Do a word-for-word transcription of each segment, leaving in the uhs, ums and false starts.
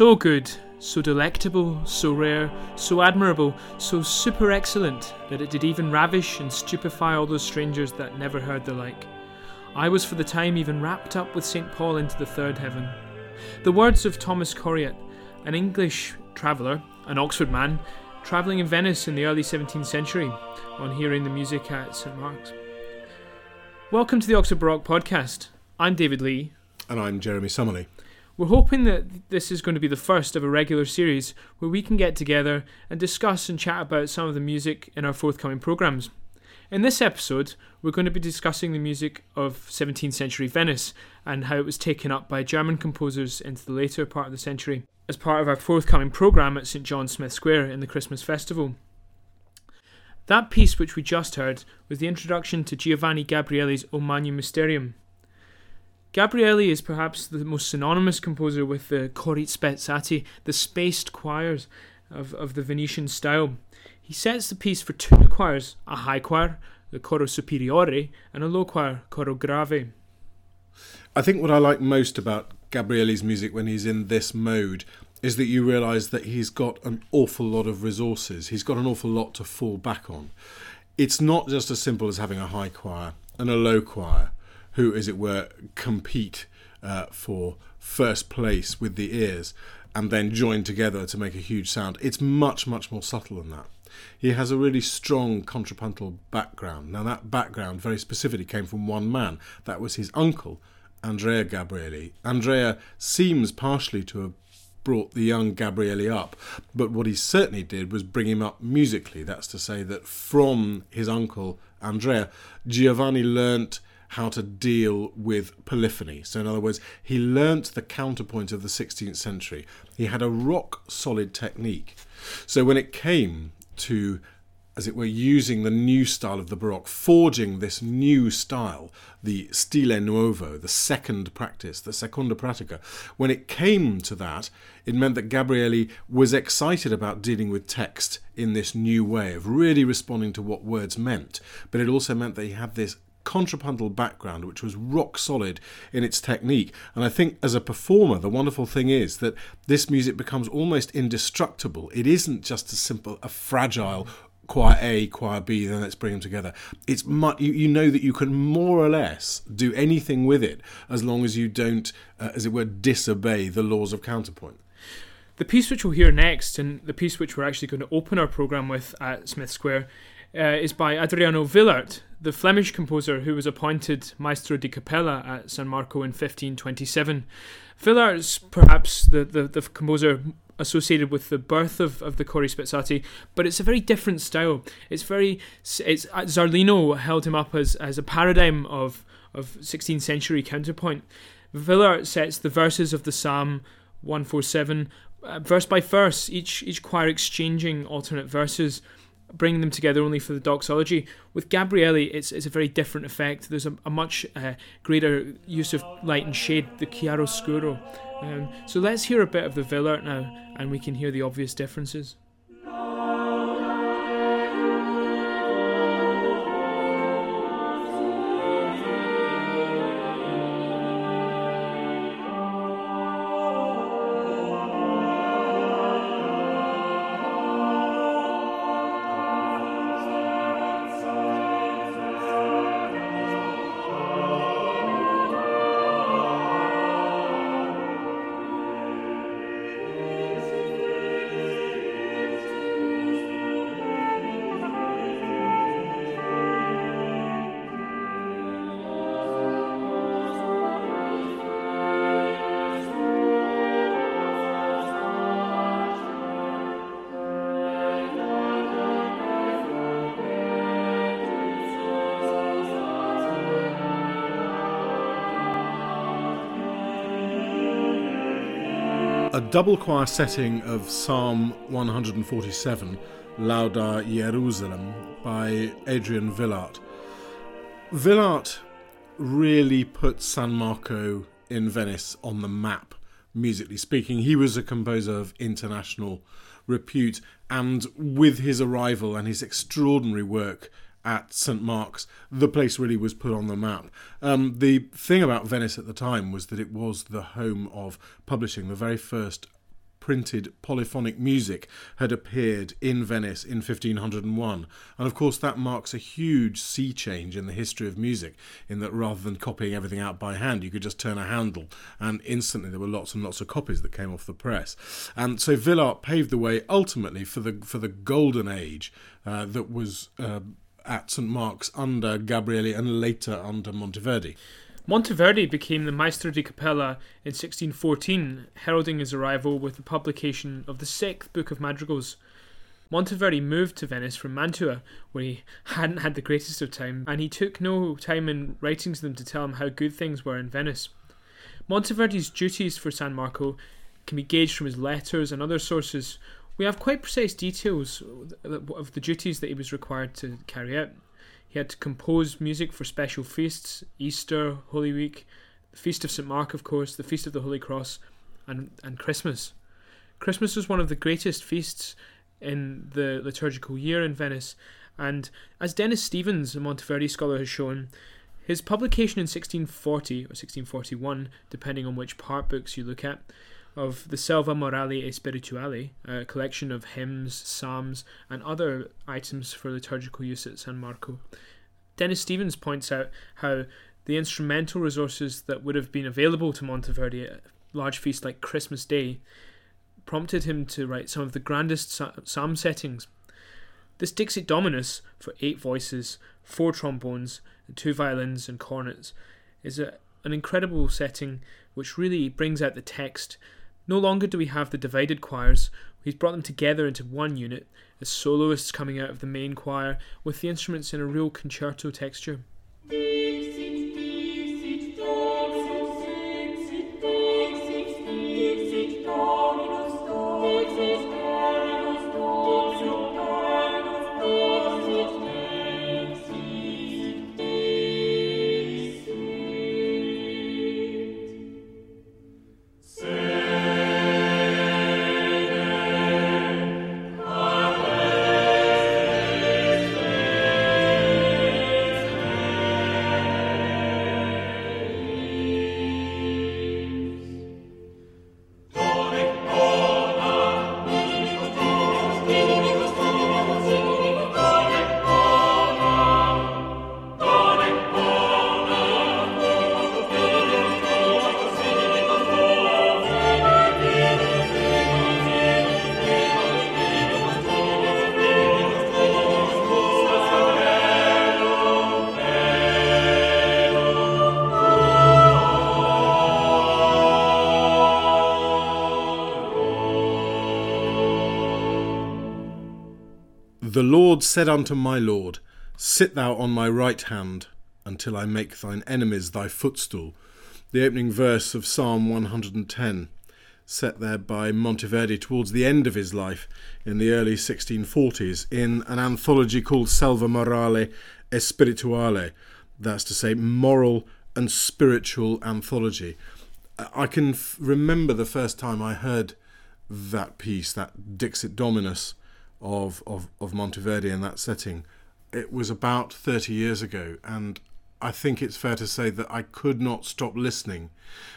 So good, so delectable, so rare, so admirable, so super excellent that it did even ravish and stupefy all those strangers that never heard the like. I was for the time even wrapped up with Saint Paul into the third heaven. The words of Thomas Coriat, an English traveller, an Oxford man, travelling in Venice in the early seventeenth century, on hearing the music at Saint Mark's. Welcome to the Oxford Baroque Podcast. I'm David Lee. And I'm Jeremy Summerley. We're hoping that this is going to be the first of a regular series where we can get together and discuss and chat about some of the music in our forthcoming programmes. In this episode, we're going to be discussing the music of seventeenth century Venice and how it was taken up by German composers into the later part of the century as part of our forthcoming programme at St John Smith Square in the Christmas Festival. That piece which we just heard was the introduction to Giovanni Gabrieli's O Magnum Mysterium. Gabrieli is perhaps the most synonymous composer with the cori spezzati, the spaced choirs of, of the Venetian style. He sets the piece for two choirs, a high choir, the coro superiore, and a low choir, coro grave. I think what I like most about Gabrieli's music when he's in this mode is that you realise that he's got an awful lot of resources. He's got an awful lot to fall back on. It's not just as simple as having a high choir and a low choir who, as it were, compete uh, for first place with the ears and then join together to make a huge sound. It's much, much more subtle than that. He has a really strong contrapuntal background. Now, that background very specifically came from one man. That was his uncle, Andrea Gabrieli. Andrea seems partially to have brought the young Gabrieli up, but what he certainly did was bring him up musically. That's to say that from his uncle, Andrea, Giovanni learnt how to deal with polyphony. So in other words, he learnt the counterpoint of the sixteenth century. He had a rock-solid technique. So when it came to, as it were, using the new style of the Baroque, forging this new style, the stile nuovo, the second practice, the seconda pratica, when it came to that, it meant that Gabrieli was excited about dealing with text in this new way, of really responding to what words meant. But it also meant that he had this contrapuntal background which was rock solid in its technique. And I think as a performer, the wonderful thing is that this music becomes almost indestructible. It isn't just a simple, a fragile choir A, choir B, then let's bring them together. It's much, you, you know that you can more or less do anything with it as long as you don't, uh, as it were, disobey the laws of counterpoint. The piece which we'll hear next, and the piece which we're actually going to open our programme with at Smith Square, uh, is by Adriano Willaert, the Flemish composer who was appointed Maestro di Cappella at San Marco in fifteen twenty-seven. Willaert's perhaps the, the, the composer associated with the birth of, of the cori spezzati, but it's a very different style. It's very, it's Zarlino held him up as, as a paradigm of, of sixteenth century counterpoint. Willaert sets the verses of the Psalm one forty-seven, uh, verse by verse, each each choir exchanging alternate verses, bringing them together only for the doxology. With Gabrieli, it's it's a very different effect. There's a, a much uh, greater use of light and shade, the chiaroscuro. Um, so let's hear a bit of the Willaert now, and we can hear the obvious differences. A double choir setting of Psalm one forty-seven, Lauda Jerusalem, by Adrian Willaert. Willaert really put San Marco in Venice on the map, musically speaking. He was a composer of international repute, and with his arrival and his extraordinary work at Saint Mark's, the place really was put on the map. Um, the thing about Venice at the time was that it was the home of publishing, the very first printed polyphonic music had appeared in Venice in fifteen oh one. And of course that marks a huge sea change in the history of music, in that rather than copying everything out by hand, you could just turn a handle and instantly there were lots and lots of copies that came off the press. And so Villaert paved the way ultimately for the for the golden age uh, that was uh, at Saint Mark's under Gabrieli and later under Monteverdi. Monteverdi became the Maestro di Cappella in sixteen fourteen, heralding his arrival with the publication of the sixth book of madrigals. Monteverdi moved to Venice from Mantua, where he hadn't had the greatest of time, and he took no time in writing to them to tell them how good things were in Venice. Monteverdi's duties for San Marco can be gauged from his letters and other sources. We have quite precise details of the duties that he was required to carry out. He had to compose music for special feasts, Easter, Holy Week, the Feast of Saint Mark, of course, the Feast of the Holy Cross, and, and Christmas. Christmas was one of the greatest feasts in the liturgical year in Venice, and as Dennis Stevens, a Monteverdi scholar, has shown, his publication in sixteen forty or sixteen forty-one, depending on which part books you look at, of the Selva Morali e Spirituali, a collection of hymns, psalms, and other items for liturgical use at San Marco. Dennis Stevens points out how the instrumental resources that would have been available to Monteverdi at a large feast like Christmas Day prompted him to write some of the grandest psalm settings. This Dixit Dominus, for eight voices, four trombones, and two violins and cornets, is a, an incredible setting which really brings out the text. No longer do we have the divided choirs. He's brought them together into one unit, as soloists coming out of the main choir, with the instruments in a real concerto texture. The Lord said unto my Lord, sit thou on my right hand, until I make thine enemies thy footstool. The opening verse of Psalm one hundred ten, set there by Monteverdi towards the end of his life in the early sixteen forties in an anthology called Selva Morali e Spirituale, that's to say moral and spiritual anthology. I can f- remember the first time I heard that piece, that Dixit Dominus of, of, of Monteverdi in that setting. It was about thirty years ago, and I think it's fair to say that I could not stop listening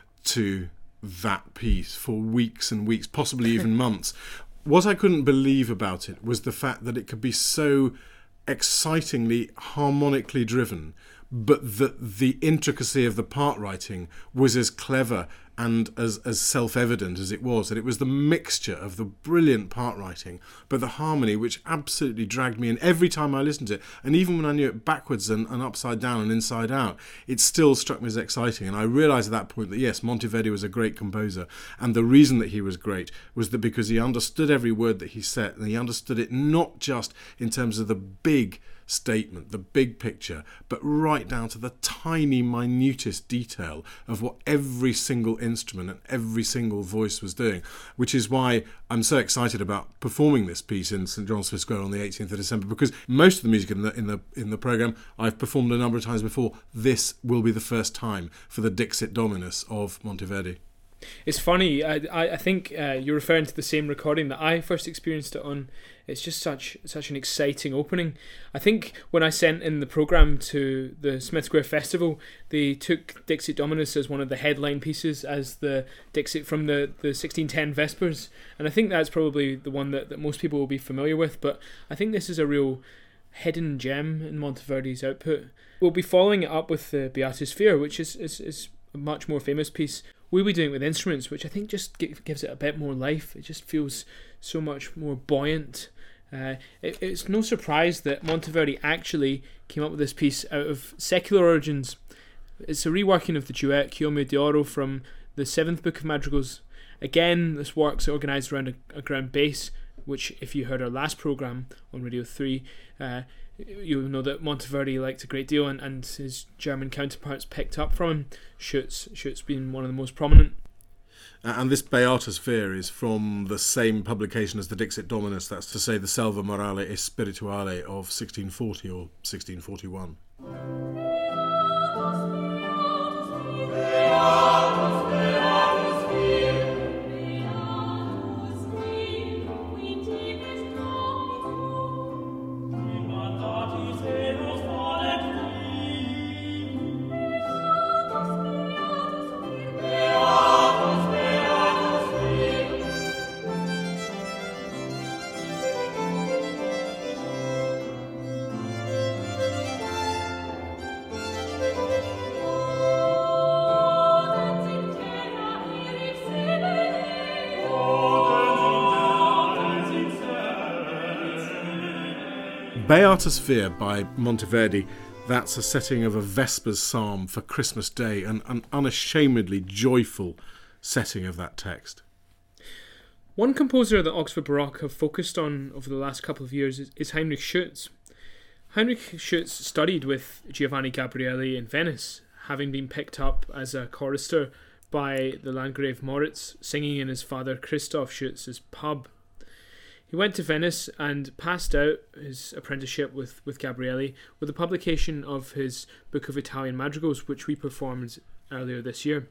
to that piece for weeks and weeks, possibly even months. What I couldn't believe about it was the fact that it could be so excitingly harmonically driven, but that the intricacy of the part writing was as clever and as, as self-evident as it was, that it was the mixture of the brilliant part writing, but the harmony which absolutely dragged me in every time I listened to it. And even when I knew it backwards and, and upside down and inside out, it still struck me as exciting. And I realised at that point that yes, Monteverdi was a great composer, and the reason that he was great was that because he understood every word that he said, and he understood it not just in terms of the big statement, the big picture, but right down to the tiny, minutest detail of what every single instrument and every single voice was doing, which is why I'm so excited about performing this piece in St John's Smith Square on the eighteenth of December, because most of the music in the in the in the programme I've performed a number of times before. This will be the first time for the Dixit Dominus of Monteverdi. It's funny. I I, I think uh, you're referring to the same recording that I first experienced it on. It's just such such an exciting opening. I think when I sent in the programme to the Smith Square Festival, they took Dixit Dominus as one of the headline pieces, as the Dixit from the, the sixteen ten Vespers. And I think that's probably the one that, that most people will be familiar with. But I think this is a real hidden gem in Monteverdi's output. We'll be following it up with the Beata Sphere, which is, is, is a much more famous piece. We'll be doing it with instruments, which I think just gives it a bit more life. It just feels so much more buoyant. Uh, it, it's no surprise that Monteverdi actually came up with this piece out of secular origins. It's a reworking of the duet Chioma d'Oro from the seventh book of Madrigals. Again, this work's organised around a, a ground bass, which, if you heard our last programme on Radio three, uh, you'll know that Monteverdi liked a great deal, and, and his German counterparts picked up from him. Schütz, Schütz being one of the most prominent. And this Beata Sphere is from the same publication as the Dixit Dominus, that's to say the Selva Morale e Spirituale of sixteen forty or sixteen forty-one. Beata Sphere by Monteverdi, that's a setting of a Vespers psalm for Christmas Day, and an unashamedly joyful setting of that text. One composer that Oxford Baroque have focused on over the last couple of years is, is Heinrich Schütz. Heinrich Schütz studied with Giovanni Gabrieli in Venice, having been picked up as a chorister by the Landgrave Moritz, singing in his father Christoph Schütz's pub. He went to Venice and passed out his apprenticeship with, with Gabrieli with the publication of his Book of Italian Madrigals, which we performed earlier this year.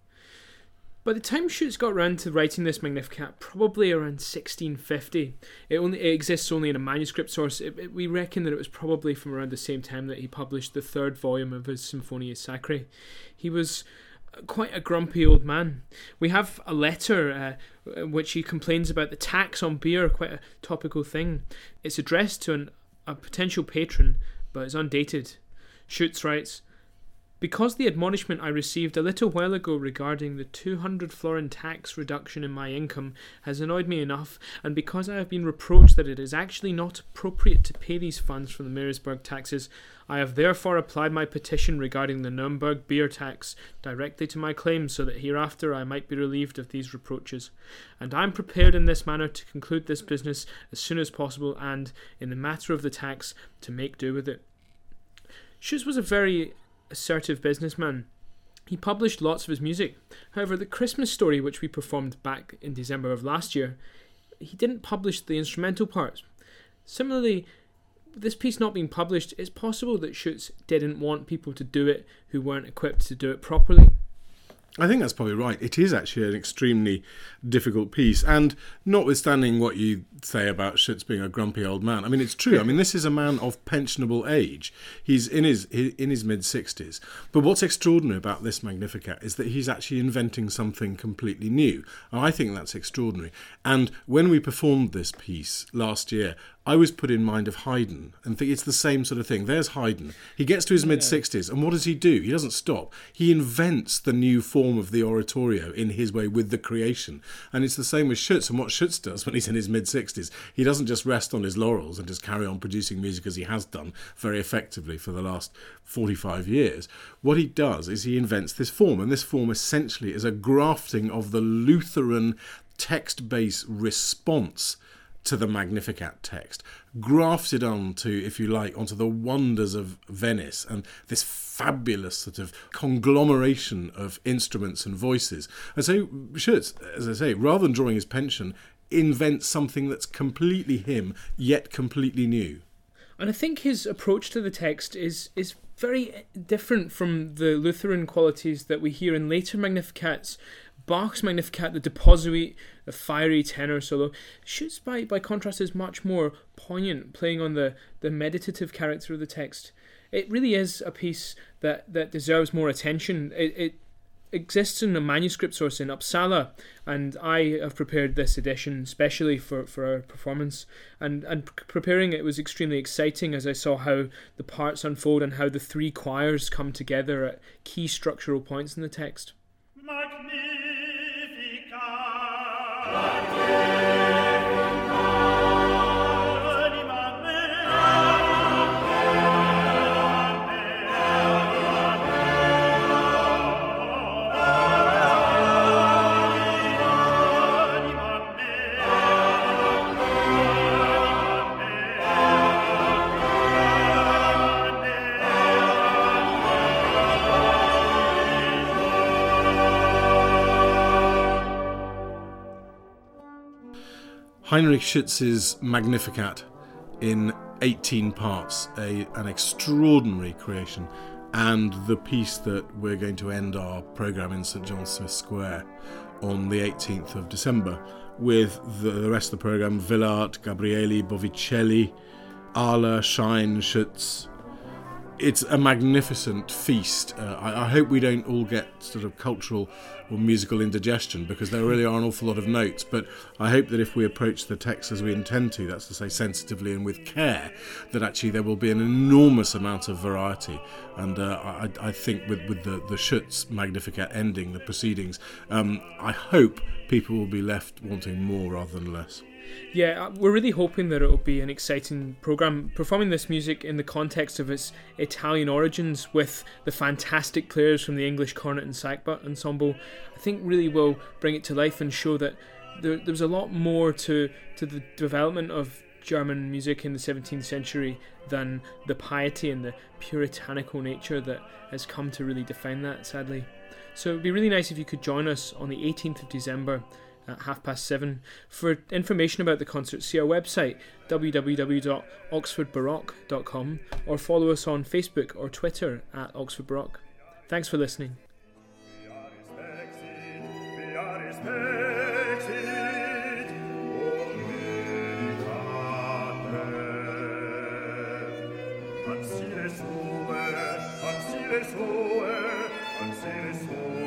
By the time Schütz got round to writing this Magnificat, probably around sixteen fifty, it only it exists only in a manuscript source. It, it, we reckon that it was probably from around the same time that he published the third volume of his Symphonia Sacrae. He was quite a grumpy old man. We have a letter uh, in which he complains about the tax on beer, quite a topical thing. It's addressed to an, a potential patron, but it's undated. Schütz writes, "Because the admonishment I received a little while ago regarding the two hundred florin tax reduction in my income has annoyed me enough, and because I have been reproached that it is actually not appropriate to pay these funds from the Meeresburg taxes, I have therefore applied my petition regarding the Nuremberg beer tax directly to my claim, so that hereafter I might be relieved of these reproaches. And I am prepared in this manner to conclude this business as soon as possible, and, in the matter of the tax, to make do with it." Schütz was a very assertive businessman. He published lots of his music. However, the Christmas Story, which we performed back in December of last year, he didn't publish the instrumental parts. Similarly, with this piece not being published, it's possible that Schütz didn't want people to do it who weren't equipped to do it properly. I think that's probably right. It is actually an extremely difficult piece, and notwithstanding what you say about Schütz being a grumpy old man, I mean, it's true. I mean, this is a man of pensionable age. He's in his in his mid-sixties. But what's extraordinary about this Magnificat is that he's actually inventing something completely new, and I think that's extraordinary. And when we performed this piece last year, I was put in mind of Haydn, and think it's the same sort of thing. There's Haydn. He gets to his mid-sixties, and what does he do? He doesn't stop. He invents the new form of the oratorio in his way with the creation. And it's the same with Schütz, and what Schütz does when he's in his mid-sixties, he doesn't just rest on his laurels and just carry on producing music as he has done very effectively for the last forty-five years. What he does is he invents this form, and this form essentially is a grafting of the Lutheran text-based response to the Magnificat text, grafted onto, if you like, onto the wonders of Venice and this fabulous sort of conglomeration of instruments and voices. And so Schütz, as I say, rather than drawing his pension, invents something that's completely him, yet completely new. And I think his approach to the text is is very different from the Lutheran qualities that we hear in later Magnificats. Bach's Magnificat, the Depository, the fiery tenor solo. Schütz, by, by contrast, is much more poignant, playing on the, the meditative character of the text. It really is a piece that, that deserves more attention. It, it exists in a manuscript source in Uppsala, and I have prepared this edition specially for, for our performance. And, and preparing it was extremely exciting as I saw how the parts unfold and how the three choirs come together at key structural points in the text. Heinrich Schütz's Magnificat in eighteen parts, a, an extraordinary creation, and the piece that we're going to end our programme in St John Smith Square on the eighteenth of December with the, the rest of the programme: Villard, Gabrieli, Bovicelli, Ahler, Schein, Schütz. It's a magnificent feast. Uh, I, I hope we don't all get sort of cultural or musical indigestion, because there really are an awful lot of notes, but I hope that if we approach the text as we intend to, that's to say sensitively and with care, that actually there will be an enormous amount of variety. And uh, I, I think with, with the, the Schütz Magnificat ending the proceedings, um, I hope people will be left wanting more rather than less. Yeah, we're really hoping that it'll be an exciting programme. Performing this music in the context of its Italian origins with the fantastic players from the English Cornet and Sackbut Ensemble, I think really will bring it to life and show that there, there was a lot more to, to the development of German music in the seventeenth century than the piety and the puritanical nature that has come to really define that, sadly. So it would be really nice if you could join us on the eighteenth of December at half past seven. For information about the concert, see our website w w w dot oxford baroque dot com or follow us on Facebook or Twitter at Oxford Baroque. Thanks for listening. Anzi le sue, anzi le sue, anzi le sue.